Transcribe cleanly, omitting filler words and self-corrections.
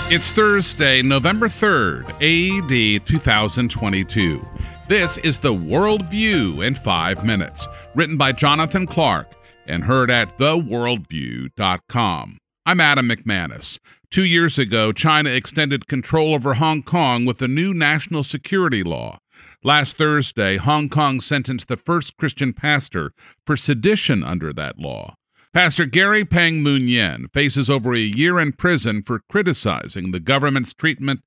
It's Thursday, November 3rd, AD 2022. This is the World View in 5 minutes, written by Jonathan Clark and heard at theworldview.com. I'm Adam McManus. 2 years ago, China extended control over Hong Kong with a new national security law. Last Thursday, Hong Kong sentenced the first Christian pastor for sedition under that law. Pastor Gary Peng Moon Yen faces over a year in prison for criticizing the government's treatment